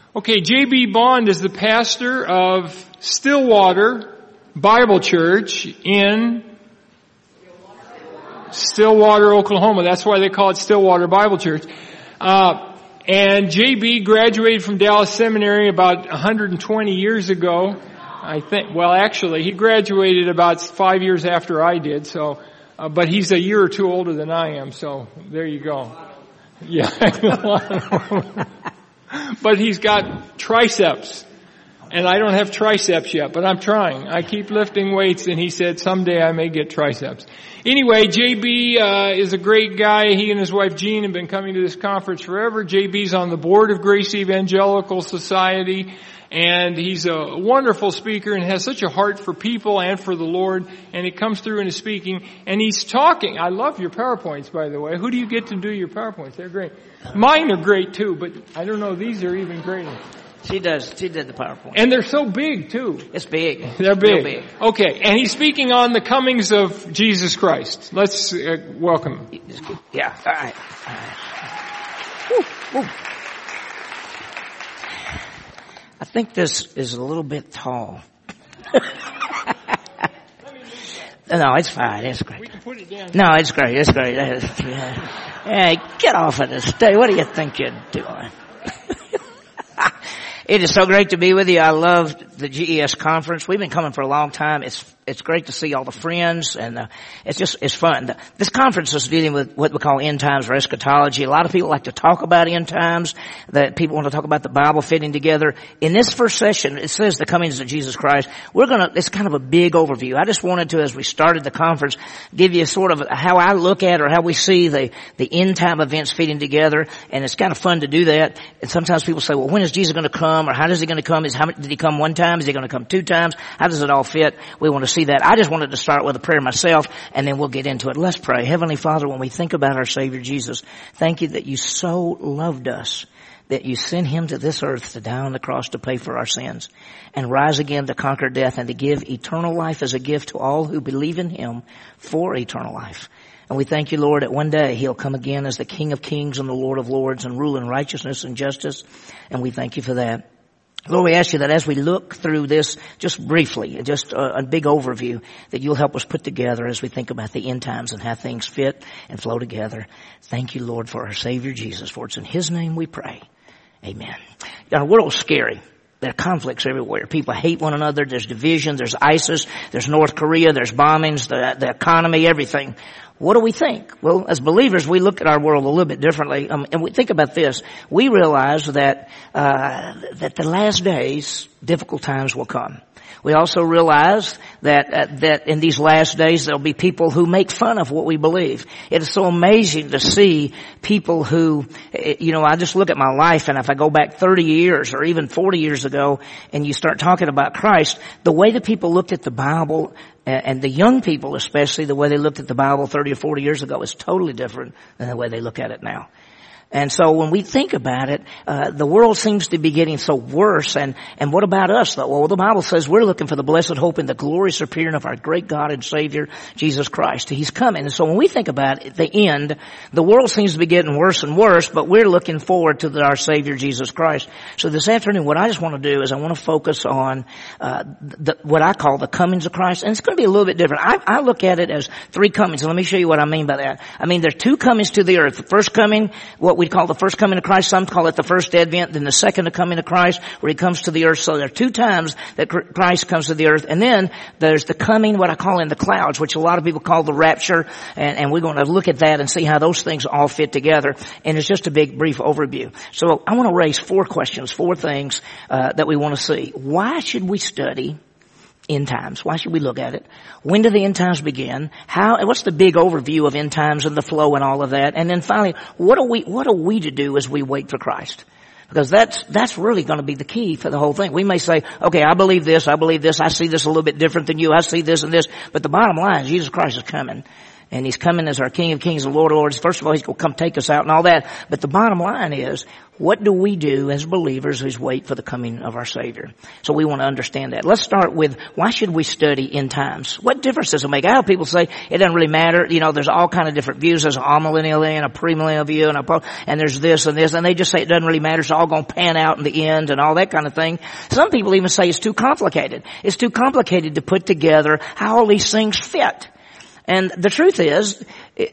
Okay, J.B. Bond is the pastor of Stillwater Bible Church in Stillwater, Oklahoma. That's why they call it Stillwater Bible Church. And J.B. graduated from Dallas Seminary about 120 years ago. I think, well, actually, he graduated about 5 years after I did, so, but he's a year or two older than I am, so there you go. Yeah. But he's got triceps, and I don't have triceps yet, but I'm trying. I keep lifting weights, and he said someday I may get triceps. Anyway, JB is a great guy. He and his wife Jean have been coming to this conference forever. JB's on the board of Grace Evangelical Society, and he's a wonderful speaker and has such a heart for people and for the Lord, and it comes through in his speaking. And he's talking. I love your PowerPoints, by the way. Who do you get to do your PowerPoints? They're great. Mine are great too, but I don't know, these are even greater. She did the PowerPoint. And they're so big too. It's big. They're big. Real big. Okay, and he's speaking on the comings of Jesus Christ. Let's welcome him. Yeah, all right. Woo, woo. I think this is a little bit tall. No, it's fine. It's great. We can put it down. No, it's great. It's great. Hey, get off of this stage. What do you think you're doing? It is so great to be with you. I love the GES conference. We've been coming for a long time. It's great to see all the friends, and it's fun. This conference is dealing with what we call end times or eschatology. A lot of people like to talk about end times. That people want to talk about the Bible fitting together. In this first session, it says the comings of Jesus Christ. It's kind of a big overview. I just wanted to, as we started the conference, give you sort of how I look at or how we see the end time events fitting together. And it's kind of fun to do that. And sometimes people say, well, when is Jesus going to come? Or how is he going to come? Did he come one time? Is he going to come 2 times? How does it all fit? We want to see that. I just wanted to start with a prayer myself, and then we'll get into it. Let's pray. Heavenly Father, when we think about our Savior Jesus, thank you that you so loved us, that you sent him to this earth to die on the cross to pay for our sins and rise again to conquer death and to give eternal life as a gift to all who believe in him for eternal life. And we thank you, Lord, that one day he'll come again as the King of Kings and the Lord of Lords and rule in righteousness and justice. And we thank you for that. Lord, we ask you that as we look through this, just briefly, just a big overview, that you'll help us put together as we think about the end times and how things fit and flow together. Thank you, Lord, for our Savior Jesus, for it's in his name we pray. Amen. Our world's scary. There are conflicts everywhere. People hate one another. There's division. There's ISIS. There's North Korea. There's bombings, the economy, everything. What do we think? Well, as believers, we look at our world a little bit differently. And we think about this. We realize that the last days, difficult times will come. We also realize that in these last days there'll be people who make fun of what we believe. It is so amazing to see people who, I just look at my life, and if I go back 30 years or even 40 years ago and you start talking about Christ, the way that people looked at the Bible, and the young people especially, the way they looked at the Bible 30 or 40 years ago is totally different than the way they look at it now. And so when we think about it, the world seems to be getting so worse. And what about us, though? Well, the Bible says we're looking for the blessed hope and the glorious appearing of our great God and Savior, Jesus Christ. He's coming. And so when we think about it, the end, the world seems to be getting worse and worse, but we're looking forward to our Savior, Jesus Christ. So this afternoon, what I just want to do is I want to focus on what I call the comings of Christ. And it's going to be a little bit different. I look at it as 3 comings. And let me show you what I mean by that. I mean, there are 2 comings to the earth. The first coming, what we call the first coming of Christ. Some call it the first advent. Then the second coming of Christ, where he comes to the earth. So there are 2 times that Christ comes to the earth. And then there's the coming, what I call in the clouds, which a lot of people call the rapture. And we're going to look at that and see how those things all fit together. And it's just a big, brief overview. So I want to raise 4 questions, 4 things that we want to see. Why should we study end times? Why should we look at it? When do the end times begin? What's the big overview of end times and the flow and all of that? And then finally, what are we to do as we wait for Christ? Because that's really going to be the key for the whole thing. We may say, okay, I believe this, I see this a little bit different than you, I see this and this, but the bottom line is Jesus Christ is coming. and He's coming as our King of Kings and Lord of Lords. First of all, He's going to come take us out and all that. But the bottom line is, what do we do as believers who wait for the coming of our Savior? So we want to understand that. Let's start with, why should we study end times? What difference does it make? I have people say it doesn't really matter. You know, there's all kind of different views. There's an amillennial and a premillennial view, and there's this and this, and they just say it doesn't really matter. It's all going to pan out in the end and all that kind of thing. Some people even say it's too complicated. It's too complicated to put together how all these things fit. And the truth is,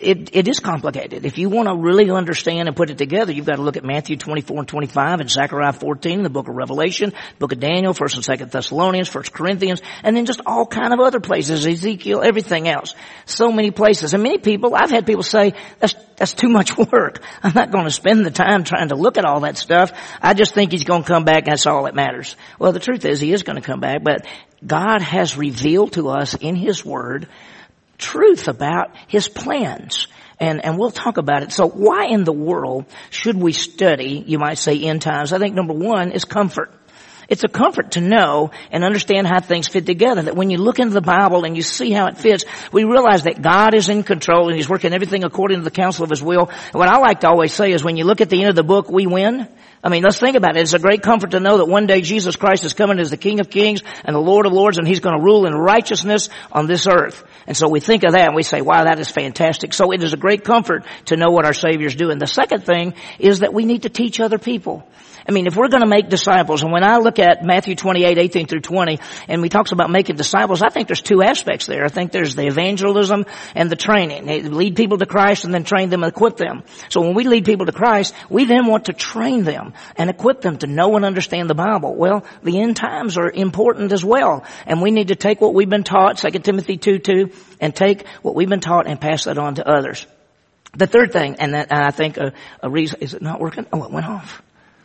it is complicated. If you want to really understand and put it together, you've got to look at Matthew 24 and 25 and Zechariah 14, the book of Revelation, book of Daniel, 1st and 2nd Thessalonians, 1 Corinthians, and then just all kind of other places, Ezekiel, everything else. So many places. And many people, I've had people say, that's too much work. I'm not going to spend the time trying to look at all that stuff. I just think He's going to come back and that's all that matters. Well, the truth is He is going to come back, but God has revealed to us in His Word truth about His plans. And we'll talk about it. So why in the world should we study, you might say, end times? I think number one is comfort. It's a comfort to know and understand how things fit together. That when you look into the Bible and you see how it fits, we realize that God is in control and He's working everything according to the counsel of His will. And what I like to always say is, when you look at the end of the book, we win. I mean, let's think about it. It's a great comfort to know that one day Jesus Christ is coming as the King of Kings and the Lord of Lords, and He's going to rule in righteousness on this earth. And so we think of that and we say, wow, that is fantastic. So it is a great comfort to know what our Savior's doing. The second thing is that we need to teach other people. I mean, if we're going to make disciples, and when I look at Matthew 28, 18 through 20, and we talks about making disciples, I think there's two aspects there. I think there's the evangelism and the training. They lead people to Christ and then train them and equip them. So when we lead people to Christ, we then want to train them and equip them to know and understand the Bible. Well, the end times are important as well. And we need to take what we've been taught, 2 Timothy 2:2, and take what we've been taught and pass that on to others. The third thing, and I think a reason, is it not working? Oh, it went off.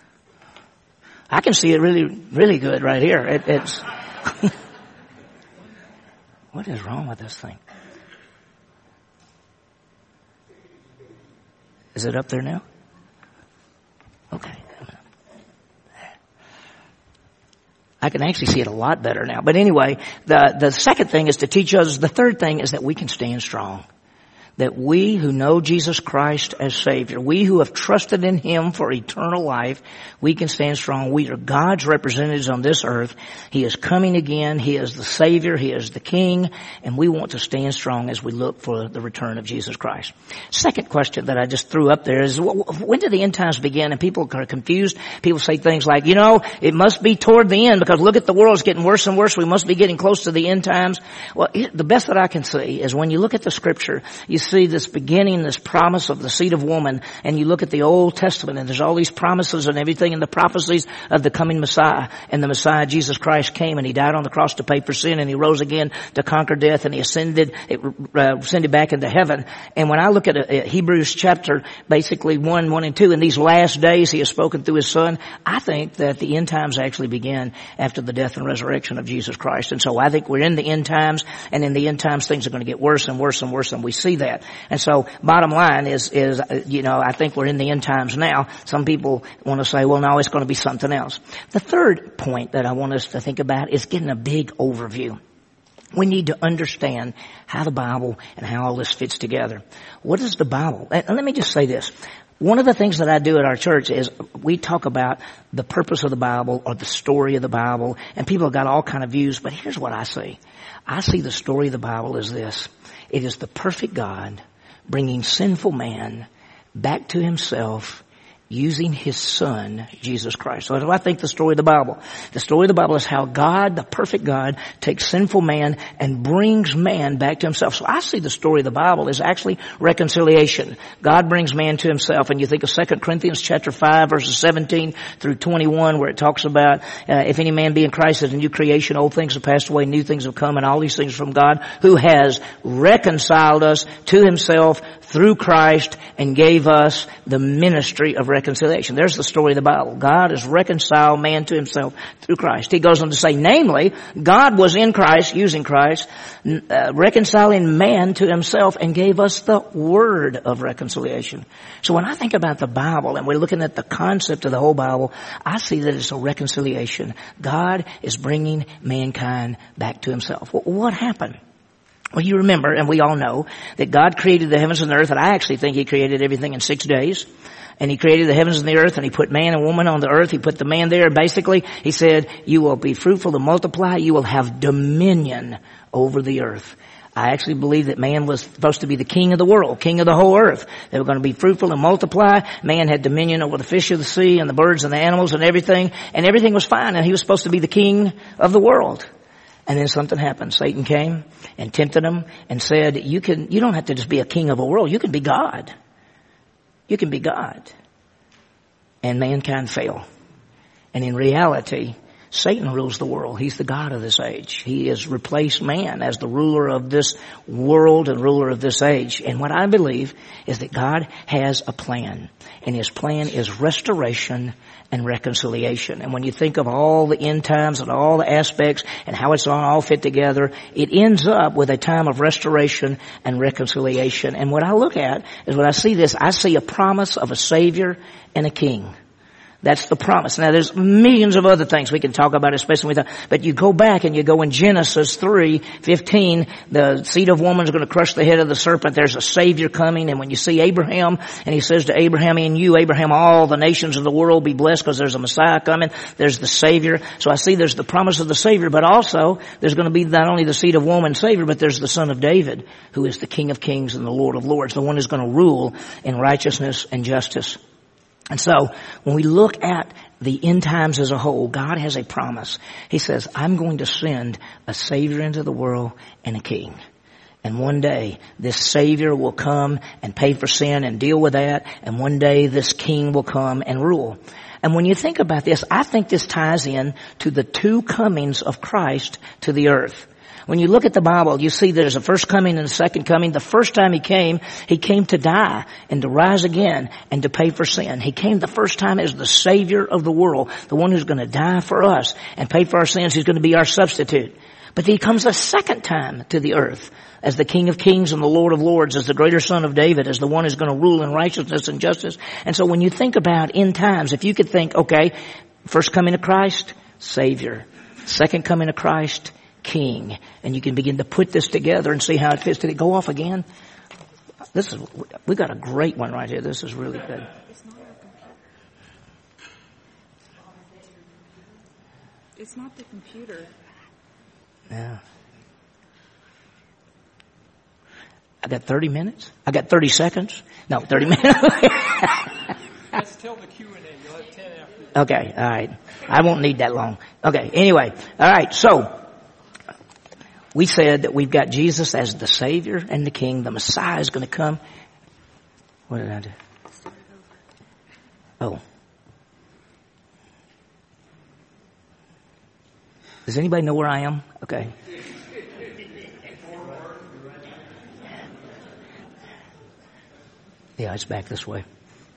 I can see it really, really good right here. It's what is wrong with this thing? Is it up there now? Okay. I can actually see it a lot better now. But anyway, the second thing is to teach others. The third thing is that we can stand strong. That we who know Jesus Christ as Savior, we who have trusted in Him for eternal life, we can stand strong. We are God's representatives on this earth. He is coming again. He is the Savior. He is the King. And we want to stand strong as we look for the return of Jesus Christ. Second question that I just threw up there is, when did the end times begin? And people are confused. People say things like, it must be toward the end because look at the world. It's getting worse and worse. We must be getting close to the end times. Well, the best that I can see is when you look at the Scripture, you see this beginning, this promise of the seed of woman, and you look at the Old Testament, and there's all these promises and everything, and the prophecies of the coming Messiah. And the Messiah, Jesus Christ, came, and He died on the cross to pay for sin, and He rose again to conquer death, and He ascended back into heaven. And when I look at Hebrews chapter, basically 1 and 2, in these last days He has spoken through His Son, I think that the end times actually began after the death and resurrection of Jesus Christ. And so I think we're in the end times, and in the end times things are going to get worse and worse and worse, and we see that. And so bottom line is, I think we're in the end times now. Some people want to say, well, no, it's going to be something else. The third point that I want us to think about is getting a big overview. We need to understand how the Bible and how all this fits together. What is the Bible? And let me just say this. One of the things that I do at our church is we talk about the purpose of the Bible or the story of the Bible, and people have got all kind of views, but here's what I see. I see the story of the Bible as this. It is the perfect God bringing sinful man back to Himself using His Son, Jesus Christ. So I think the story of the Bible. The story of the Bible is how God, the perfect God, takes sinful man and brings man back to Himself. So I see the story of the Bible as actually reconciliation. God brings man to Himself. And you think of 2 Corinthians chapter 5, verses 17 through 21, where it talks about, if any man be in Christ as a new creation, old things have passed away, new things have come, and all these things from God, who has reconciled us to Himself through Christ and gave us the ministry of reconciliation. There's the story of the Bible. God has reconciled man to Himself through Christ. He goes on to say, namely, God was in Christ, using Christ, reconciling man to Himself and gave us the word of reconciliation. So when I think about the Bible and we're looking at the concept of the whole Bible, I see that it's a reconciliation. God is bringing mankind back to Himself. What happened? Well, you remember, and we all know, that God created the heavens and the earth, and I actually think He created everything in 6 days. And He created the heavens and the earth, and He put man and woman on the earth. He put the man there. Basically, He said, you will be fruitful and multiply. You will have dominion over the earth. I actually believe that man was supposed to be the king of the world, king of the whole earth. They were going to be fruitful and multiply. Man had dominion over the fish of the sea and the birds and the animals and everything was fine, and he was supposed to be the king of the world. And then something happened. Satan came and tempted him and said, you don't have to just be a king of a world. You can be God. You can be God. And mankind fell. And in reality, Satan rules the world. He's the God of this age. He has replaced man as the ruler of this world and ruler of this age. And what I believe is that God has a plan. And His plan is restoration and reconciliation. And when you think of all the end times and all the aspects and how it's all fit together, it ends up with a time of restoration and reconciliation. And what I look at is when I see this, I see a promise of a Savior and a King. That's the promise. Now there's millions of other things we can talk about, especially with but you go back and you go in Genesis 3:15, the seed of woman is going to crush the head of the serpent. There's a Savior coming. And when you see Abraham, and He says to Abraham, in you, Abraham, all the nations of the world will be blessed because there's a Messiah coming. There's the Savior. So I see there's the promise of the Savior, but also there's going to be not only the seed of woman Savior, but there's the Son of David, who is the King of Kings and the Lord of Lords, the one who's going to rule in righteousness and justice. And so, when we look at the end times as a whole, God has a promise. He says, I'm going to send a Savior into the world and a King. And one day, this Savior will come and pay for sin and deal with that. And one day, this King will come and rule. And when you think about this, I think this ties in to the two comings of Christ to the earth. When you look at the Bible, you see there's a first coming and a second coming. The first time He came to die and to rise again and to pay for sin. He came the first time as the Savior of the world, the one who's going to die for us and pay for our sins. He's going to be our substitute. But He comes a second time to the earth as the King of Kings and the Lord of Lords, as the greater Son of David, as the one who's going to rule in righteousness and justice. And so when you think about end times, if you could think, okay, first coming of Christ, Savior. Second coming of Christ, King. And you can begin to put this together and see how it fits. Did it go off again? We got a great one right here. This is really good. It's not the computer. Yeah. I got 30 minutes? I got 30 seconds? No, 30 minutes. Let's tell the Q&A. You'll have 10 after. Okay, all right. I won't need that long. Okay, anyway. All right, so we said that we've got Jesus as the Savior and the King. The Messiah is going to come. What did I do? Oh. Does anybody know where I am? Okay. Yeah, it's back this way.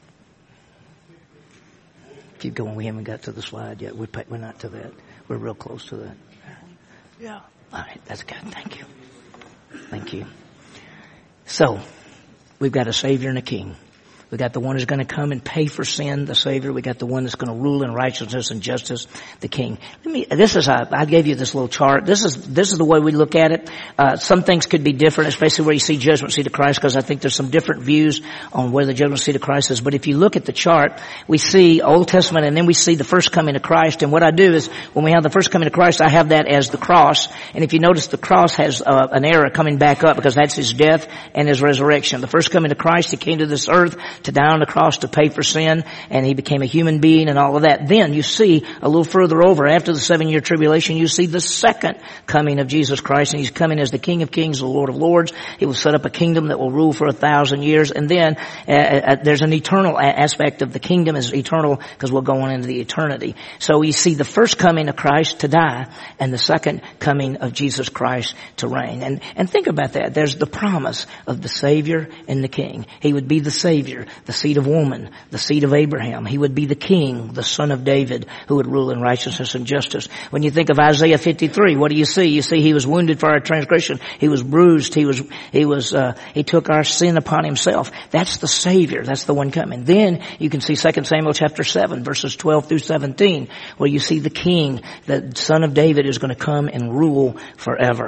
Keep going. We haven't got to the slide yet. We're not to that. We're real close to that. Yeah. All right. That's good. Thank you. Thank you. So, we've got a Savior and a King. We got the one who's going to come and pay for sin, the Savior. We got the one that's going to rule in righteousness and justice, the King. I gave you this little chart. This is the way we look at it. Some things could be different, especially where you see judgment seat of Christ, because I think there's some different views on where the judgment seat of Christ is. But if you look at the chart, we see Old Testament and then we see the first coming of Christ. And what I do is when we have the first coming of Christ, I have that as the cross. And if you notice, the cross has an arrow coming back up because that's His death and His resurrection. The first coming of Christ, He came to this earth to die on the cross to pay for sin, and He became a human being and all of that. Then you see a little further over, after the 7-year tribulation, you see the second coming of Jesus Christ, and He's coming as the King of Kings, the Lord of Lords. He will set up a kingdom that will rule for 1,000 years, and then there's an eternal aspect of the kingdom is eternal because we'll go on into the eternity. So you see the first coming of Christ to die, and the second coming of Jesus Christ to reign. And think about that. There's the promise of the Savior and the King. He would be the Savior, the seed of woman, the seed of Abraham. He would be the King, the Son of David, who would rule in righteousness and justice. When you think of Isaiah 53, what do you see? You see He was wounded for our transgression. He was bruised. He took our sin upon Himself. That's the Savior. That's the one coming. Then you can see 2 Samuel chapter 7, verses 12 through 17, where you see the King, the Son of David, is going to come and rule forever.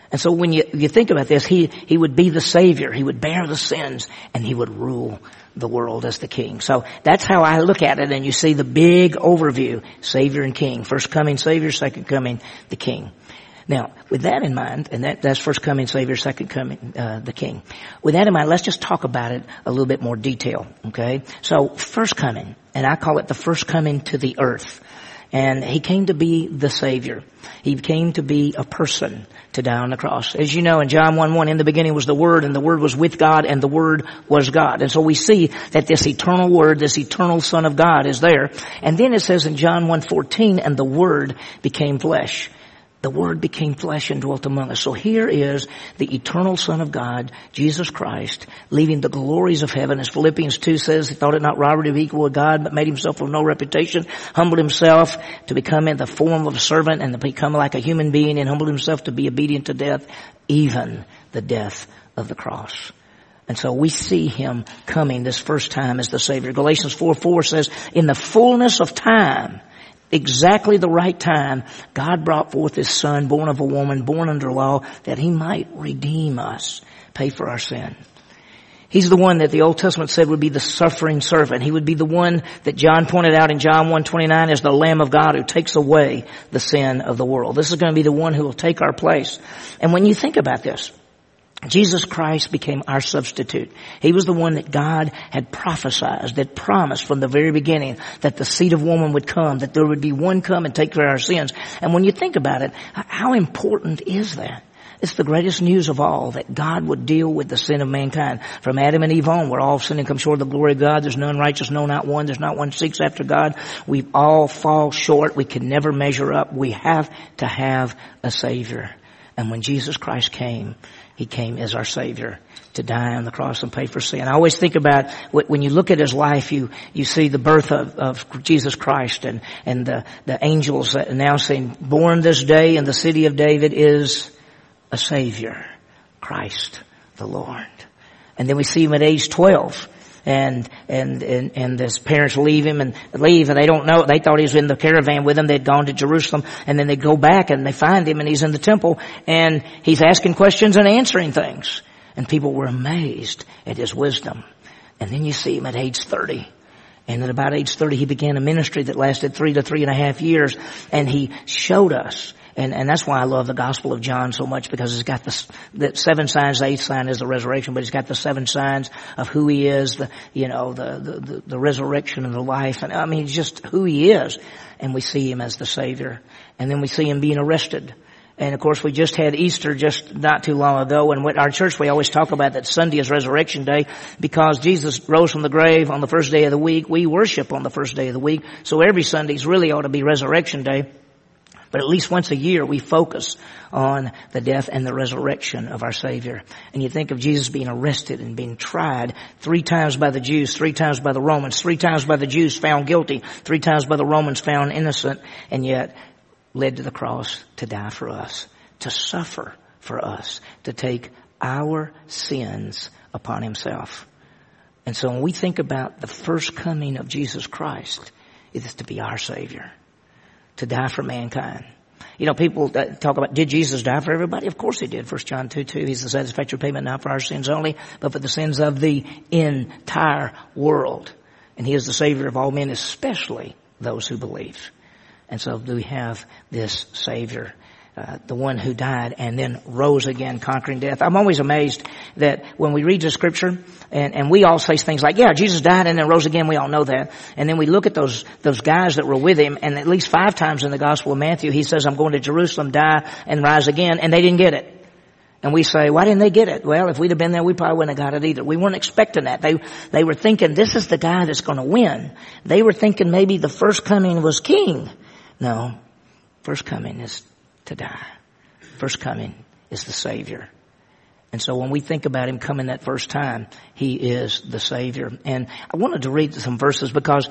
And so when you think about this, he would be the Savior. He would bear the sins, and he would rule the world as the King. So that's how I look at it, and you see the big overview, Savior and King. First coming Savior, second coming the King. Now, with that in mind, and that's first coming Savior, second coming the King. With that in mind, let's just talk about it a little bit more detail, okay? So, first coming, and I call it the first coming to the earth. And he came to be the Savior. He came to be a person to die on the cross. As you know, in John 1:1, in the beginning was the Word, and the Word was with God, and the Word was God. And so we see that this eternal Word, this eternal Son of God is there. And then it says in John 1:14, and the Word became flesh. The Word became flesh and dwelt among us. So here is the eternal Son of God, Jesus Christ, leaving the glories of heaven. As Philippians 2 says, he thought it not robbery to be equal with God, but made himself of no reputation, humbled himself to become in the form of a servant and to become like a human being, and humbled himself to be obedient to death, even the death of the cross. And so we see him coming this first time as the Savior. Galatians 4:4 says, in the fullness of time, exactly the right time, God brought forth his Son, born of a woman, born under law, that he might redeem us, pay for our sin. He's the one that the Old Testament said would be the suffering servant. He would be the one that John pointed out in John 1:29 as the Lamb of God who takes away the sin of the world. This is going to be the one who will take our place. And when you think about this, Jesus Christ became our substitute. He was the one that God had prophesied, that promised from the very beginning that the seed of woman would come, that there would be one come and take care of our sins. And when you think about it, how important is that? It's the greatest news of all, that God would deal with the sin of mankind. From Adam and Eve on, we're all sin and come short of the glory of God. There's none righteous, no, not one. There's not one seeks after God. We all fall short. We can never measure up. We have to have a Savior. And when Jesus Christ came, he came as our Savior to die on the cross and pay for sin. I always think about when you look at his life, you see the birth of Jesus Christ and the angels announcing, born this day in the city of David is a Savior, Christ the Lord. And then we see him at age 12. And his parents leave him and they don't know. They thought he was in the caravan with them. They'd gone to Jerusalem, and then they go back and they find him, and he's in the temple, and he's asking questions and answering things. And people were amazed at his wisdom. And then you see him at age 30. And at about age 30, he began a ministry that lasted 3 to 3.5 years, and he showed us. And that's why I love the Gospel of John so much, because it's got the 7 signs. The 8th sign is the resurrection, but it's got the 7 signs of who he is, the resurrection and the life. And I mean, just who he is. And we see him as the Savior. And then we see him being arrested. And of course, we just had Easter just not too long ago. And with our church, we always talk about that Sunday is Resurrection Day, because Jesus rose from the grave on the first day of the week. We worship on the first day of the week. So every Sunday's really ought to be Resurrection Day. But at least once a year, we focus on the death and the resurrection of our Savior. And you think of Jesus being arrested and being tried 3 times by the Jews, 3 times by the Romans, 3 times by the Jews found guilty, 3 times by the Romans found innocent, and yet led to the cross to die for us, to suffer for us, to take our sins upon himself. And so when we think about the first coming of Jesus Christ, it is to be our Savior, to die for mankind. You know, people talk about, did Jesus die for everybody? Of course he did. 1 John 2:2, he's the satisfactory payment not for our sins only, but for the sins of the entire world. And he is the Savior of all men, especially those who believe. And so we have this Savior, the one who died and then rose again, conquering death. I'm always amazed that when we read the scripture, and we all say things like, yeah, Jesus died and then rose again, we all know that. And then we look at those guys that were with him, and at least 5 times in the Gospel of Matthew, he says, I'm going to Jerusalem, die, and rise again, and they didn't get it. And we say, why didn't they get it? Well, if we'd have been there, we probably wouldn't have got it either. We weren't expecting that. They were thinking, this is the guy that's going to win. They were thinking maybe the first coming was king. No, first coming is to die. First coming is the Savior. And so when we think about him coming that first time, he is the Savior. And I wanted to read some verses because,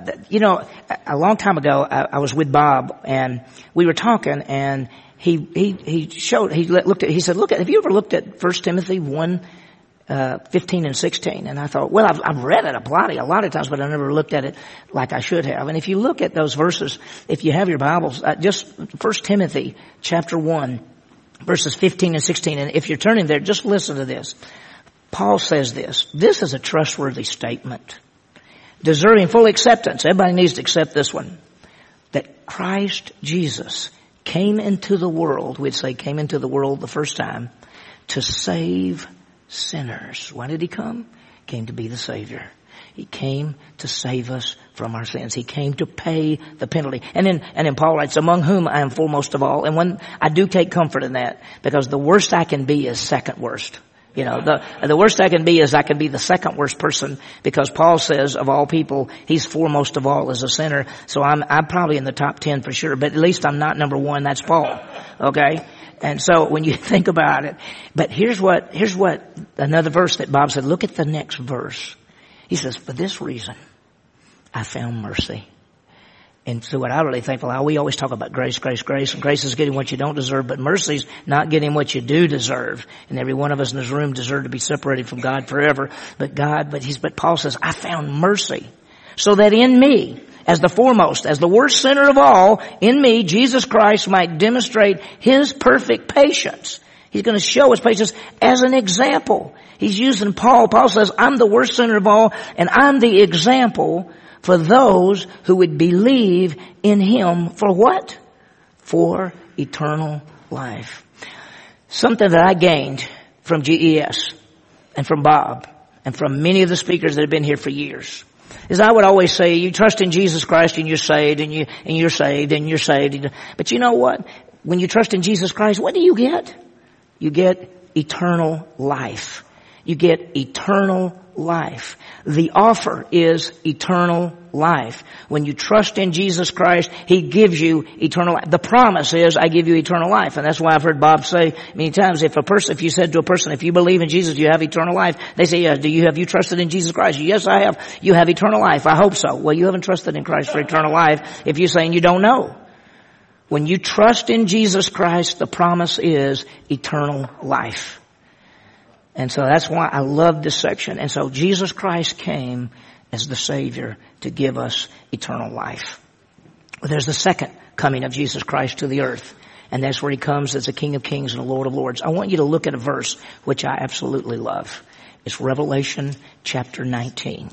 a long time ago, I was with Bob, and we were talking, and he said, look, have you ever looked at 1 Timothy 1, 15 and 16? And I thought, well, I've read it a lot of times, but I never looked at it like I should have. And if you look at those verses, if you have your Bibles, just 1 Timothy chapter 1, verses 15 and 16. And if you're turning there, just listen to this. Paul says this. This is a trustworthy statement, deserving full acceptance. Everybody needs to accept this one. That Christ Jesus came into the world, we'd say came into the world the first time, to save sinners. Why did he come? He came to be the Savior. He came to save us from our sins. He came to pay the penalty. And then Paul writes, among whom I am foremost of all. And when I do take comfort in that, because the worst I can be is second worst. You know, the worst I can be is I can be the second worst person, because Paul says of all people, he's foremost of all as a sinner. So I'm probably in the top 10 for sure, but at least I'm not number one. That's Paul. Okay. And so when you think about it, but here's what another verse that Bob said, look at the next verse. He says, for this reason, I found mercy. And so what I really think, well, we always talk about grace, grace, grace, and grace is getting what you don't deserve, but mercy's not getting what you do deserve. And every one of us in this room deserve to be separated from God forever. But Paul says, I found mercy, so that in me, as the foremost, as the worst sinner of all, in me, Jesus Christ might demonstrate his perfect patience. He's going to show his patience as an example. He's using Paul. Paul says, I'm the worst sinner of all, and I'm the example for those who would believe in him for what? For eternal life. Something that I gained from GES and from Bob and from many of the speakers that have been here for years is I would always say, you trust in Jesus Christ and you're saved and you're saved and you're saved. But you know what? When you trust in Jesus Christ, what do you get? You get eternal life. You get eternal life. The offer is eternal life. When you trust in Jesus Christ, he gives you eternal life. The promise is, I give you eternal life. And that's why I've heard Bob say many times, if you said to a person, if you believe in Jesus, you have eternal life. They say, yeah, have you trusted in Jesus Christ? Yes, I have. You have eternal life. I hope so. Well, you haven't trusted in Christ for eternal life if you're saying you don't know. When you trust in Jesus Christ, the promise is eternal life. And so that's why I love this section. And so Jesus Christ came as the Savior to give us eternal life. Well, there's the second coming of Jesus Christ to the earth. And that's where he comes as the King of Kings and the Lord of Lords. I want you to look at a verse which I absolutely love. It's Revelation chapter 19.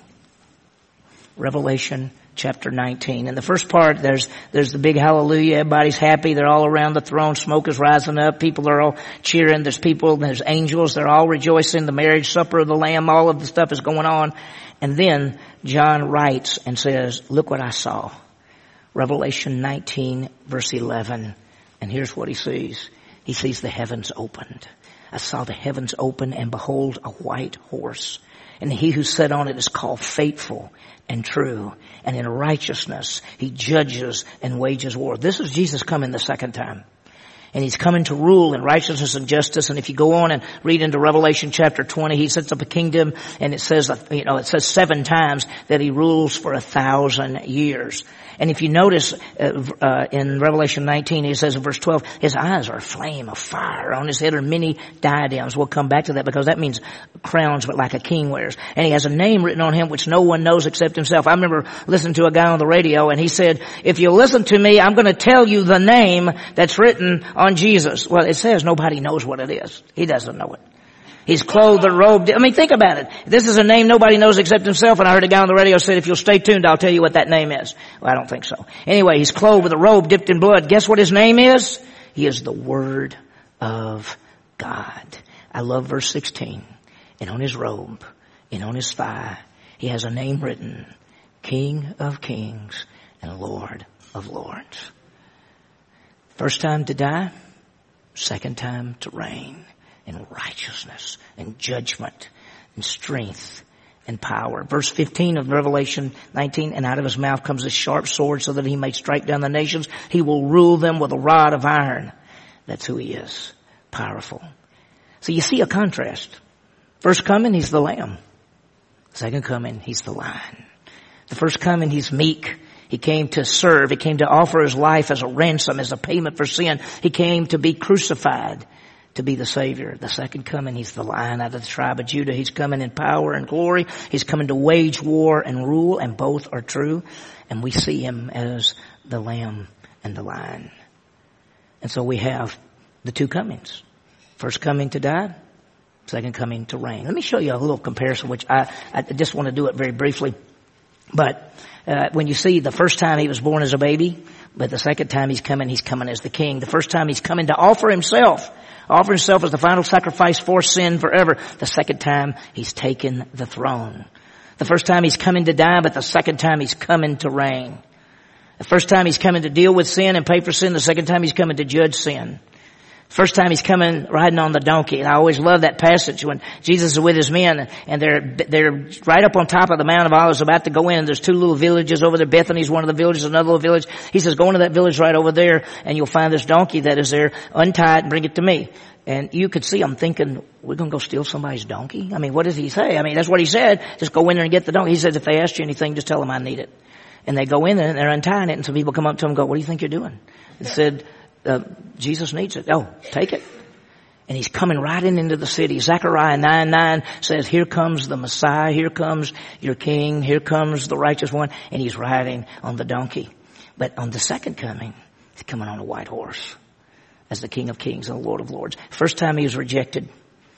Revelation chapter 19. In the first part, there's the big hallelujah. Everybody's happy. They're all around the throne. Smoke is rising up. People are all cheering. There's angels. They're all rejoicing. The marriage supper of the Lamb. All of the stuff is going on. And then John writes and says, look what I saw. Revelation 19 verse 11. And here's what he sees. He sees the heavens opened. I saw the heavens open, and behold, a white horse. And he who sat on it is called Faithful and True. And in righteousness he judges and wages war. This is Jesus coming the second time. And he's coming to rule in righteousness and justice. And if you go on and read into Revelation chapter 20, he sets up a kingdom, and it says 7 times that he rules for 1,000 years. And if you notice in Revelation 19, he says in verse 12, his eyes are a flame of fire. On his head are many diadems. We'll come back to that because that means crowns, but like a king wears. And he has a name written on him which no one knows except himself. I remember listening to a guy on the radio, and he said, if you listen to me, I'm going to tell you the name that's written on Jesus. Well, it says nobody knows what it is. He doesn't know it. He's clothed and robed. I mean, think about it. This is a name nobody knows except himself. And I heard a guy on the radio say, if you'll stay tuned, I'll tell you what that name is. Well, I don't think so. Anyway, he's clothed with a robe dipped in blood. Guess what his name is? He is the Word of God. I love verse 16. And on his robe and on his thigh, he has a name written, King of Kings and Lord of Lords. First time to die, second time to reign in righteousness and judgment and strength and power. Verse 15 of Revelation 19, and out of his mouth comes a sharp sword so that he may strike down the nations. He will rule them with a rod of iron. That's who he is. Powerful. So you see a contrast. First coming, he's the lamb. Second coming, he's the lion. The first coming, he's meek. He came to serve. He came to offer his life as a ransom, as a payment for sin. He came to be crucified, to be the Savior. The second coming, he's the Lion out of the tribe of Judah. He's coming in power and glory. He's coming to wage war and rule, and both are true. And we see him as the Lamb and the Lion. And so we have the two comings. First coming to die, second coming to reign. Let me show you a little comparison, which I just want to do it very briefly. But when you see the first time he was born as a baby, but the second time he's coming as the king. The first time he's coming to offer himself as the final sacrifice for sin forever. The second time he's taken the throne. The first time he's coming to die, but the second time he's coming to reign. The first time he's coming to deal with sin and pay for sin. The second time he's coming to judge sin. First time he's coming riding on the donkey. And I always love that passage when Jesus is with his men and they're right up on top of the Mount of Olives about to go in. And there's two little villages over there. Bethany's one of the villages, another little village. He says, go into that village right over there and you'll find this donkey that is there. Untie it and bring it to me. And you could see, I'm thinking, we're going to go steal somebody's donkey? I mean, what does he say? I mean, that's what he said. Just go in there and get the donkey. He says, if they ask you anything, just tell them I need it. And they go in there and they're untying it. And some people come up to him and go, what do you think you're doing? He said, Jesus needs it. Oh, take it. And he's coming right into the city. Zechariah 9:9 says, here comes the Messiah. Here comes your king. Here comes the righteous one. And he's riding on the donkey. But on the second coming, he's coming on a white horse as the King of Kings and the Lord of Lords. First time he was rejected,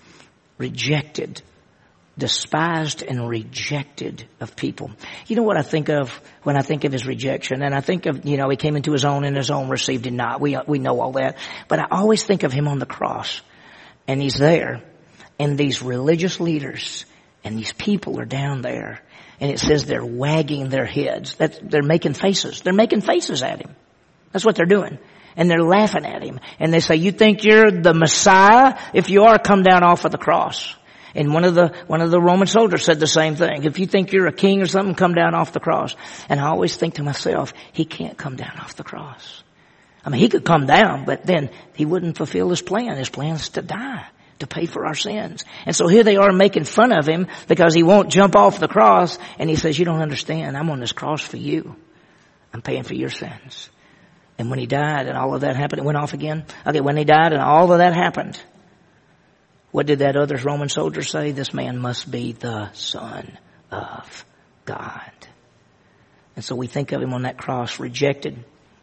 despised and rejected of people. You know what I think of when I think of his rejection? And I think of, he came into his own and his own received him not. We know all that. But I always think of him on the cross. And he's there. And these religious leaders and these people are down there. And it says they're wagging their heads. They're making faces. They're making faces at him. That's what they're doing. And they're laughing at him. And they say, you think you're the Messiah? If you are, come down off of the cross. And one of the Roman soldiers said the same thing. If you think you're a king or something, come down off the cross. And I always think to myself, he can't come down off the cross. I mean, he could come down, but then he wouldn't fulfill his plan. His plan is to die, to pay for our sins. And so here they are making fun of him because he won't jump off the cross. And he says, you don't understand. I'm on this cross for you. I'm paying for your sins. And when he died and all of that happened, it went off again. Okay, when he died and all of that happened, what did that other Roman soldier say? This man must be the Son of God. And so we think of him on that cross, rejected.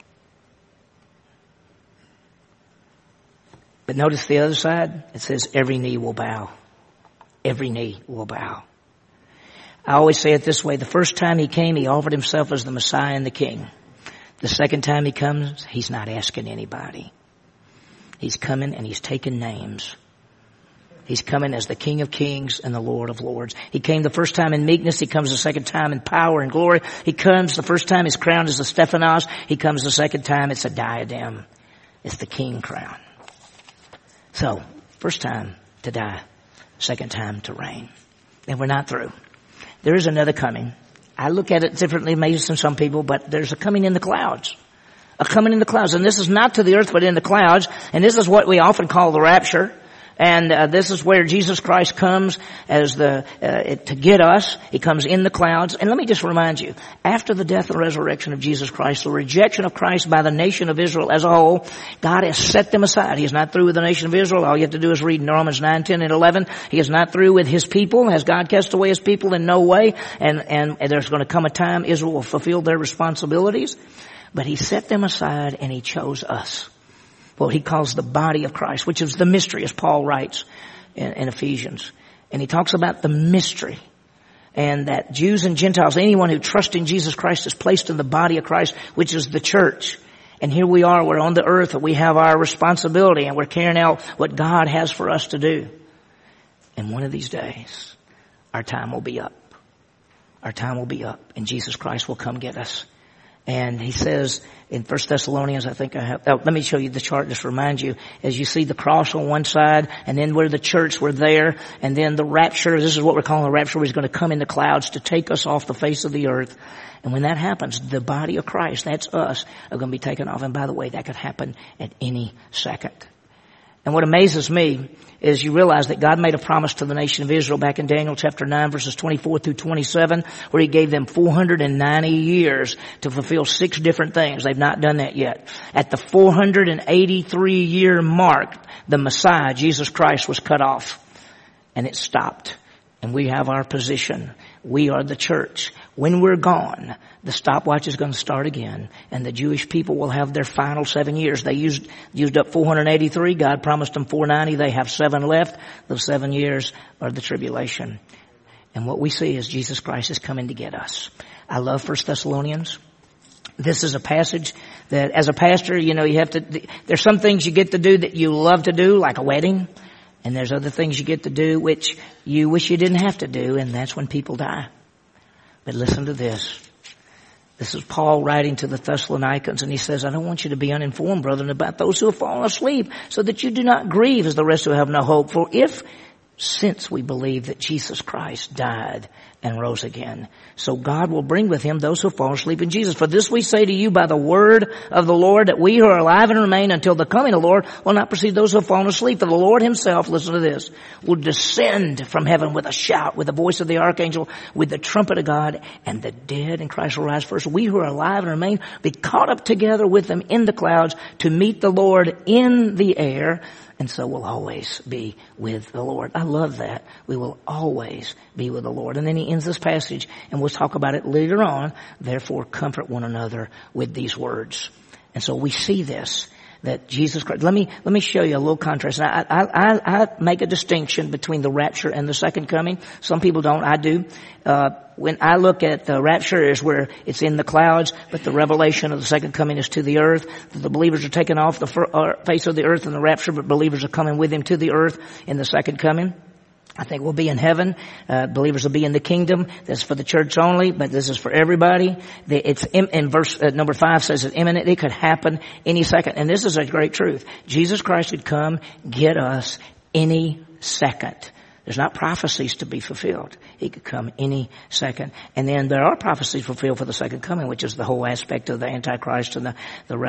But notice the other side. It says every knee will bow. Every knee will bow. I always say it this way. The first time he came, he offered himself as the Messiah and the King. The second time he comes, he's not asking anybody. He's coming and he's taking names. He's coming as the King of Kings and the Lord of Lords. He came the first time in meekness. He comes the second time in power and glory. He comes the first time he's crowned as the Stephanos. He comes the second time it's a diadem. It's the king crown. So, first time to die, second time to reign. And we're not through. There is another coming. I look at it differently maybe than some people, but there's a coming in the clouds. A coming in the clouds. And this is not to the earth, but in the clouds. And this is what we often call the rapture. And this is where Jesus Christ comes as to get us. He comes in the clouds. And let me just remind you, after the death and resurrection of Jesus Christ, the rejection of Christ by the nation of Israel as a whole, God has set them aside. He is not through with the nation of Israel. All you have to do is read Romans 9, 10, and 11. He is not through with his people. Has God cast away his people? In no way. And there's going to come a time Israel will fulfill their responsibilities. But he set them aside and he chose us. What he calls the body of Christ, which is the mystery, as Paul writes in Ephesians. And he talks about the mystery. And that Jews and Gentiles, anyone who trusts in Jesus Christ is placed in the body of Christ, which is the church. And here we are, we're on the earth, and we have our responsibility, and we're carrying out what God has for us to do. And one of these days, our time will be up. Our time will be up, and Jesus Christ will come get us. And he says in 1 Thessalonians, I think I have, let me show you the chart, just remind you, as you see the cross on one side, and then we're the church, we're there, and then the rapture, this is what we're calling the rapture, where he's going to come in the clouds to take us off the face of the earth. And when that happens, the body of Christ, that's us, are going to be taken off. And by the way, that could happen at any second. And what amazes me is you realize that God made a promise to the nation of Israel back in Daniel chapter 9 verses 24 through 27 where he gave them 490 years to fulfill 6 different things. They've not done that yet. At the 483 year mark, the Messiah, Jesus Christ, was cut off. And it stopped. And we have our position. We are the church. When we're gone, the stopwatch is going to start again, and the Jewish people will have their final 7 years. They used up 483. God promised them 490. They have 7 left. Those 7 years are the tribulation. And what we see is Jesus Christ is coming to get us. I love 1 Thessalonians. This is a passage that, as a pastor, you have to, there's some things you get to do that you love to do, like a wedding. And there's other things you get to do which you wish you didn't have to do, and that's when people die. But listen to this. This is Paul writing to the Thessalonians, and he says, I don't want you to be uninformed, brethren, about those who have fallen asleep, so that you do not grieve as the rest who have no hope. For since we believe that Jesus Christ died and rose again, so God will bring with him those who fall asleep in Jesus. For this we say to you by the word of the Lord, that we who are alive and remain until the coming of the Lord will not precede those who have fallen asleep. For the Lord himself, listen to this, will descend from heaven with a shout, with the voice of the archangel, with the trumpet of God, and the dead in Christ will rise first. We who are alive and remain be caught up together with them in the clouds to meet the Lord in the air. And so we'll always be with the Lord. I love that. We will always be with the Lord. And then he ends this passage, and we'll talk about it later on. Therefore, comfort one another with these words. And so we see this, that Jesus Christ. Let me show you a little contrast. Now, I make a distinction between the rapture and the second coming. Some people don't. I do. When I look at the rapture is where it's in the clouds, but the revelation of the second coming is to the earth. The believers are taken off the face of the earth in the rapture, but believers are coming with him to the earth in the second coming. I think we'll be in heaven. Believers will be in the kingdom. That's for the church only, but this is for everybody. It's in verse number 5 says it's imminent. It could happen any second. And this is a great truth. Jesus Christ could come get us any second. There's not prophecies to be fulfilled. He could come any second. And then there are prophecies fulfilled for the second coming, which is the whole aspect of the Antichrist and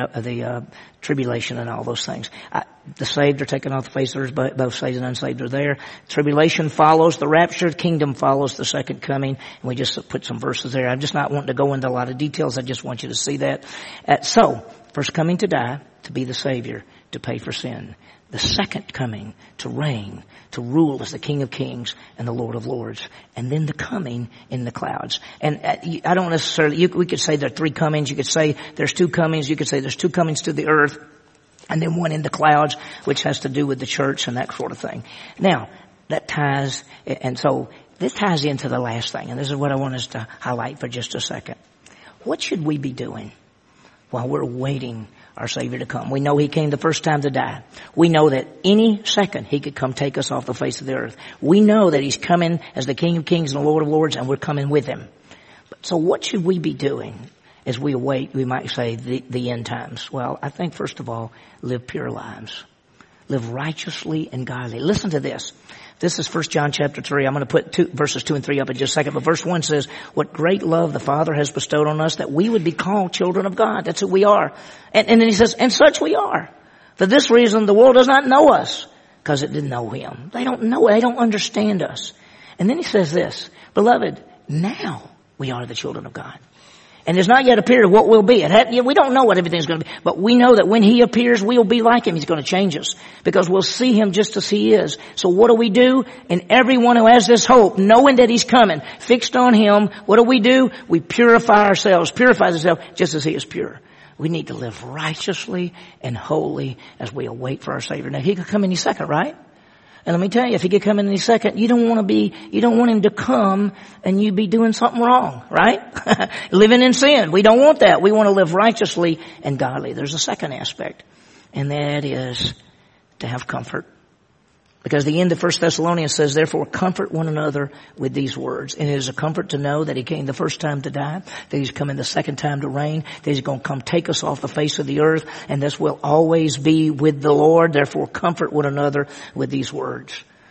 the tribulation and all those things. The saved are taken off the face of the earth, both saved and unsaved are there. Tribulation follows the rapture. Kingdom follows the second coming. And we just put some verses there. I'm just not wanting to go into a lot of details. I just want you to see that. So, first coming to die, to be the Savior, to pay for sin. The second coming to reign, to rule as the King of Kings and the Lord of Lords. And then the coming in the clouds. And I don't necessarily, we could say there are 3 comings. You could say there's 2 comings. You could say there's 2 comings to the earth. And then one in the clouds, which has to do with the church and that sort of thing. Now, that ties, and so this ties into the last thing. And this is what I want us to highlight for just a second. What should we be doing while we're waiting our Savior to come? We know he came the first time to die. We know that any second he could come take us off the face of the earth. We know that he's coming as the King of Kings and the Lord of Lords, and we're coming with him. So what should we be doing as we await, we might say, the end times? Well, I think first of all, live pure lives. Live righteously and godly. Listen to this. This is 1 John chapter 3. I'm going to put verses 2 and 3 up in just a second. But verse 1 says, what great love the Father has bestowed on us, that we would be called children of God. That's who we are. And then he says, and such we are. For this reason, the world does not know us, because it didn't know him. They don't know. They don't understand us. And then he says this, beloved, now we are the children of God. And it's not yet appeared what we'll be. We don't know what everything's going to be. But we know that when he appears, we'll be like him. He's going to change us. Because we'll see him just as he is. So what do? And everyone who has this hope, knowing that he's coming, fixed on him, what do? We purify ourselves just as he is pure. We need to live righteously and holy as we await for our Savior. Now, he could come any second, right? And let me tell you, if he could come in any second, you don't want him to come and you be doing something wrong, right? Living in sin. We don't want that. We want to live righteously and godly. There's a second aspect, and that is to have comfort. Because the end of 1 Thessalonians says, therefore, comfort one another with these words. And it is a comfort to know that he came the first time to die, that he's coming the second time to reign, that he's going to come take us off the face of the earth, and this will always be with the Lord. Therefore, comfort one another with these words.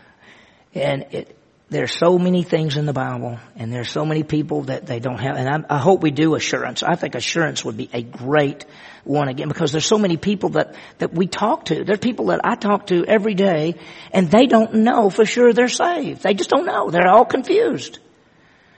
And there's so many things in the Bible, and there's so many people that they don't have. And I hope we do assurance. I think assurance would be a great one again, because there's so many people that we talk to. There's people that I talk to every day, and they don't know for sure they're saved. They just don't know. They're all confused.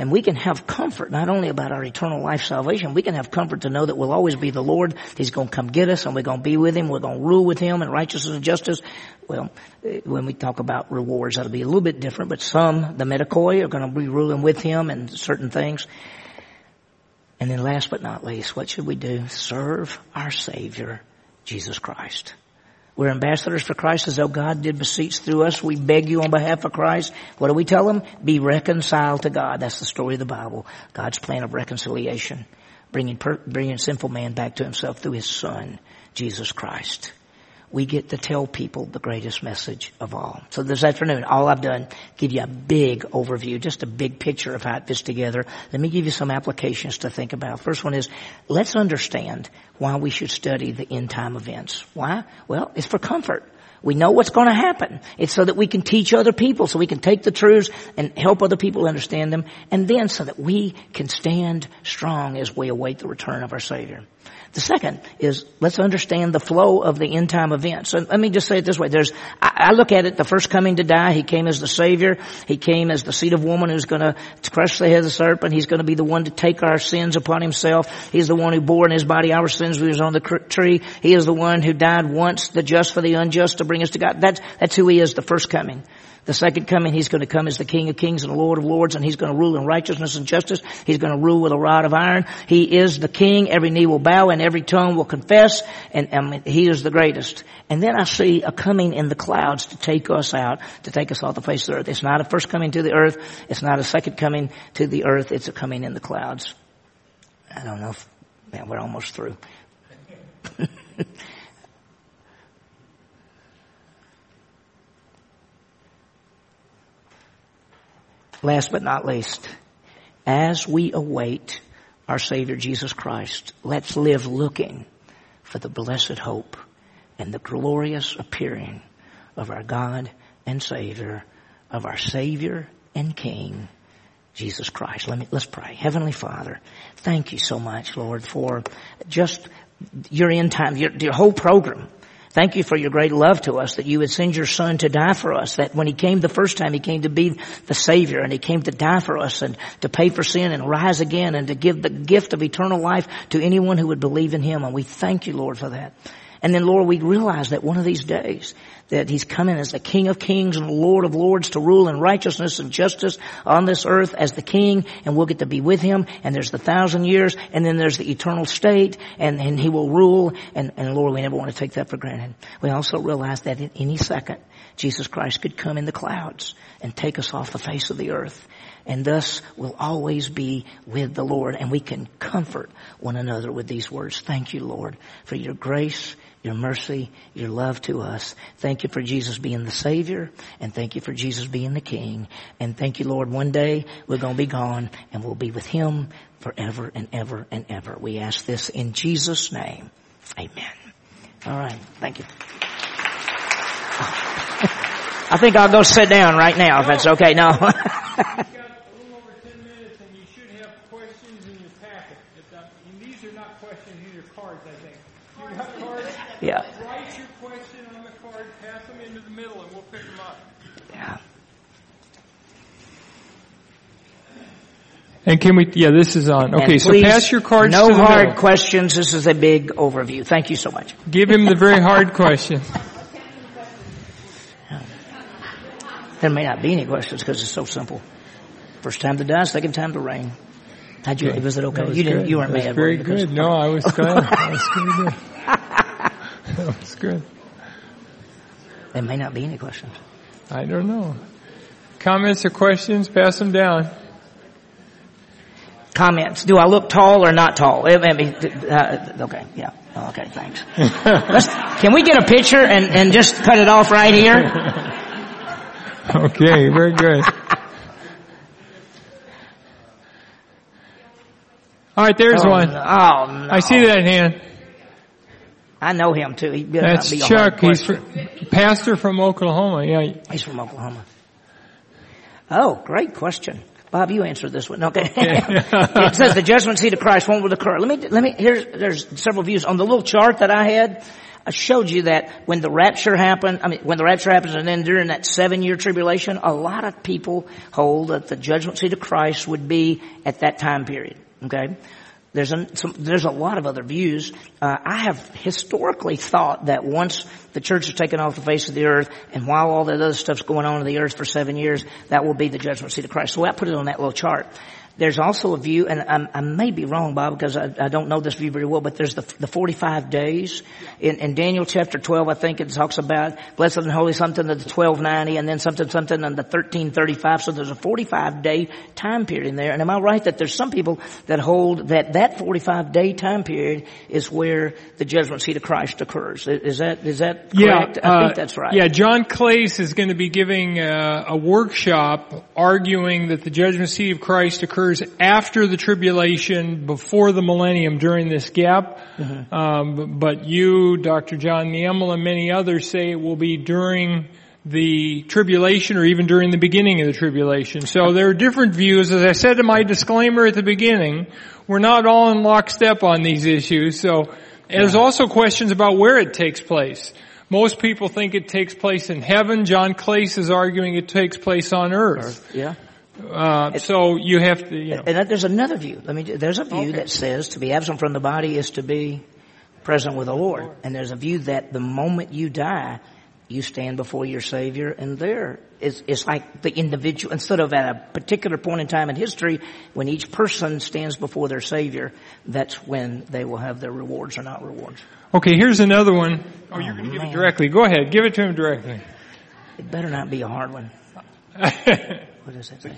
And we can have comfort not only about our eternal life salvation, we can have comfort to know that we'll always be the Lord. He's going to come get us and we're going to be with Him. We're going to rule with Him in righteousness and justice. Well, when we talk about rewards, that'll be a little bit different, but some, the Medikoi, are going to be ruling with Him and certain things. And then last but not least, what should we do? Serve our Savior, Jesus Christ. We're ambassadors for Christ as though God did beseech through us. We beg you on behalf of Christ. What do we tell them? Be reconciled to God. That's the story of the Bible. God's plan of reconciliation. Bringing sinful man back to himself through His Son, Jesus Christ. We get to tell people the greatest message of all. So this afternoon, all I've done, give you a big overview, just a big picture of how it fits together. Let me give you some applications to think about. First one is, let's understand why we should study the end time events. Why? Well, it's for comfort. We know what's going to happen. It's so that we can teach other people, so we can take the truths and help other people understand them, and then so that we can stand strong as we await the return of our Savior. The second is, let's understand the flow of the end time events. So let me just say it this way. I look at it, the first coming to die, He came as the Savior. He came as the seed of woman who's going to crush the head of the serpent. He's going to be the one to take our sins upon Himself. He's the one who bore in His body our sins when He was on the tree. He is the one who died once, the just for the unjust, to bring us to God. That's who He is, the first coming. The second coming, He's going to come as the King of Kings and the Lord of Lords, and He's going to rule in righteousness and justice. He's going to rule with a rod of iron. He is the King. Every knee will bow and every tongue will confess, and He is the greatest. And then I see a coming in the clouds to take us out, to take us off the face of the earth. It's not a first coming to the earth. It's not a second coming to the earth. It's a coming in the clouds. I don't know if, we're almost through. Last but not least, as we await our Savior Jesus Christ, let's live looking for the blessed hope and the glorious appearing of our God and Savior, of our Savior and King, Jesus Christ. Let's pray. Heavenly Father, thank you so much, Lord, for just your end time, your whole program. Thank you for your great love to us, that you would send your Son to die for us, that when He came the first time, He came to be the Savior, and He came to die for us and to pay for sin and rise again and to give the gift of eternal life to anyone who would believe in Him. And we thank you, Lord, for that. And then, Lord, we realize that one of these days that He's coming as the King of Kings and the Lord of Lords to rule in righteousness and justice on this earth as the King, and we'll get to be with Him, and there's the 1,000 years, and then there's the eternal state, and He will rule, and Lord, we never want to take that for granted. We also realize that in any second, Jesus Christ could come in the clouds and take us off the face of the earth. And thus we'll always be with the Lord, and we can comfort one another with these words. Thank you, Lord, for your grace, your mercy, your love to us. Thank you for Jesus being the Savior, and thank you for Jesus being the King. And thank you, Lord, one day we're going to be gone, and we'll be with Him forever and ever and ever. We ask this in Jesus' name. Amen. All right. Thank you. I think I'll go sit down right now if that's okay. No. Yeah. Write your question on the card, pass them into the middle, and we'll pick them up. Yeah. And can we, this is on. Okay, so pass your cards no to the middle. No hard questions. This is a big overview. Thank you so much. Give him the very hard question. There may not be any questions because it's so simple. First time to die, second time to reign. How'd you, was it okay? You weren't mad. Very good. No, I was glad. I was pretty good. That was good. There may not be any questions. I don't know. Comments or questions? Pass them down. Comments. Do I look tall or not tall? Okay, yeah. Okay, thanks. Can we get a picture and just cut it off right here? Okay, very good. All right, there's one. Oh, no. I see that hand. I know him too. That's Chuck. He's pastor from Oklahoma. Yeah, he's from Oklahoma. Oh, great question, Bob. You answered this one. Okay. It says the judgment seat of Christ won't occur. Let me. There's several views on the little chart that I had. I showed you that when the rapture happens and then during that 7-year tribulation, a lot of people hold that the judgment seat of Christ would be at that time period. Okay? There's a lot of other views. I have historically thought that once the church is taken off the face of the earth, and while all that other stuff's going on in the earth for 7 years, that will be the judgment seat of Christ. So I put it on that little chart. There's also a view, and I may be wrong, Bob, because I don't know this view very well, but there's the 45 days. In Daniel chapter 12, I think it talks about blessed and holy something of the 1290, and then something on the 1335. So there's a 45-day time period in there. And am I right that there's some people that hold that 45-day time period is where the judgment seat of Christ occurs? Is that correct? I think that's right. Yeah, John Clace is going to be giving a workshop arguing that the judgment seat of Christ occurs after the tribulation, before the millennium, during this gap. Mm-hmm. But you, Dr. John Niemel, and many others say it will be during the tribulation or even during the beginning of the tribulation. So there are different views. As I said in my disclaimer at the beginning, we're not all in lockstep on these issues. So there's also questions about where it takes place. Most people think it takes place in heaven. John Clace is arguing it takes place on earth. Yeah. So you have to, And there's another view. There's a view that says to be absent from the body is to be present with the Lord. And there's a view that the moment you die, you stand before your Savior, and it's like the individual, instead of at a particular point in time in history, when each person stands before their Savior, that's when they will have their rewards or not rewards. Okay, here's another one. Oh, you're going to give it directly. Go ahead. Give it to him directly. It better not be a hard one. What does it say?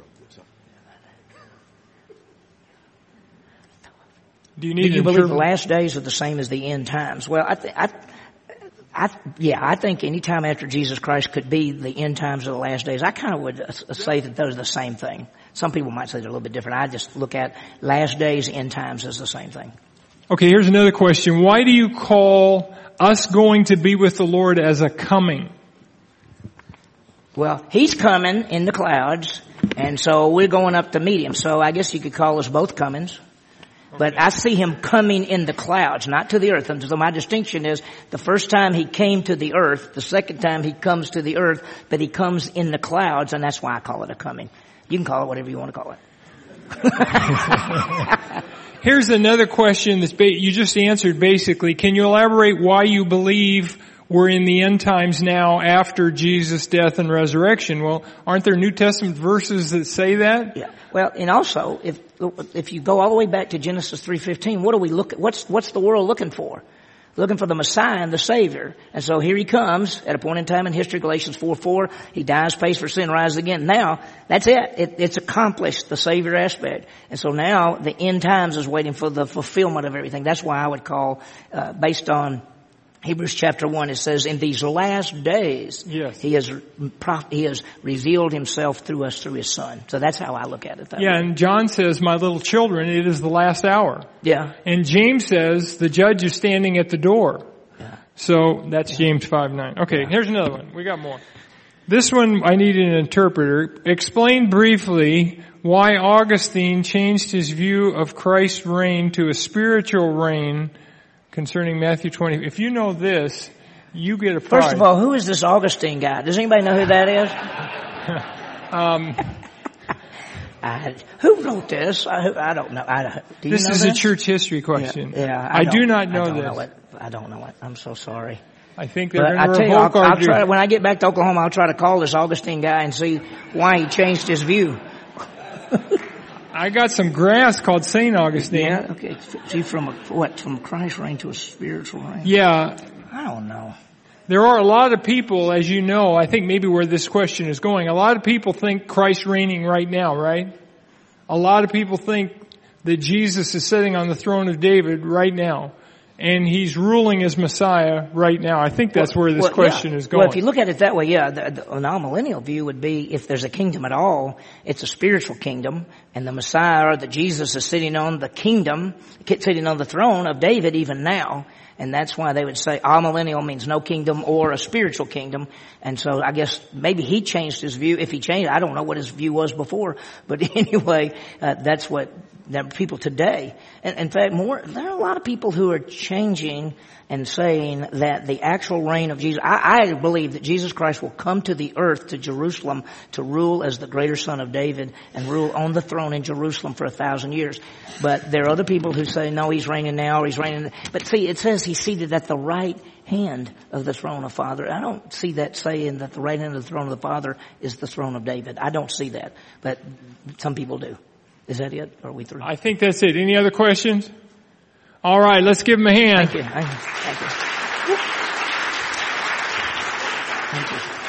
Do you need you believe the last days are the same as the end times? Well, I think any time after Jesus Christ could be the end times of the last days. I kind of would say that those are the same thing. Some people might say they're a little bit different. I just look at last days, end times as the same thing. Okay, here's another question. Why do you call us going to be with the Lord as a coming? Well, He's coming in the clouds, and so we're going up to meet Him. So I guess you could call us both comings. But I see Him coming in the clouds, not to the earth. And so my distinction is the first time He came to the earth, the second time He comes to the earth, but He comes in the clouds, and that's why I call it a coming. You can call it whatever you want to call it. Here's another question that you just answered basically. Can you elaborate why you believe we're in the end times now after Jesus' death and resurrection? Well, aren't there New Testament verses that say that? Yeah. Well, and also, if you go all the way back to Genesis 3:15, what do we look at? What's the world looking for? Looking for the Messiah and the Savior. And so here He comes at a point in time in history, Galatians 4:4. He dies, pays for sin, rises again. Now, that's it. It's accomplished, the Savior aspect. And so now the end times is waiting for the fulfillment of everything. That's why I would call, based on Hebrews chapter 1, it says, in these last days, yes, He has revealed Himself through us through His Son. So that's how I look at it. Yeah, and John says, my little children, it is the last hour. Yeah. And James says, the judge is standing at the door. Yeah. So that's James 5:9. Okay, here's another one. We got more. This one, I need an interpreter. Explain briefly why Augustine changed his view of Christ's reign to a spiritual reign concerning Matthew 20. If you know this, you get a prize. First of all, who is this Augustine guy? Does anybody know who that is? Who wrote this? I don't know. Do you this know is this? a church history question. Yeah, I do not know this. I don't know it. I'm so sorry. I think they're But going I to tell you, revoke our I'll try, when I get back to Oklahoma, I'll try to call this Augustine guy and see why he changed his view. I got some grass called St. Augustine. Yeah, okay. See, from Christ's reign to a spiritual reign? Yeah. I don't know. There are a lot of people, as you know, I think maybe where this question is going, a lot of people think Christ's reigning right now, right? A lot of people think that Jesus is sitting on the throne of David right now. And He's ruling as Messiah right now. I think that's where this question is going. Well, if you look at it that way, yeah, the all-millennial view would be if there's a kingdom at all, it's a spiritual kingdom, and the Messiah or the Jesus is sitting on the kingdom, sitting on the throne of David even now. And that's why they would say all-millennial means no kingdom or a spiritual kingdom. And so I guess maybe he changed his view. If he changed, I don't know what his view was before. But anyway, that's what There are people today, and in fact, there are a lot of people who are changing and saying that the actual reign of Jesus, I believe that Jesus Christ will come to the earth, to Jerusalem, to rule as the greater son of David and rule on the throne in Jerusalem for 1,000 years. But there are other people who say, no, he's reigning now, or he's reigning. But see, it says he's seated at the right hand of the throne of Father. I don't see that saying that the right hand of the throne of the Father is the throne of David. I don't see that, but some people do. Is that it? Or are we through? I think that's it. Any other questions? All right, let's give him a hand. Thank you. Thank you. Thank you.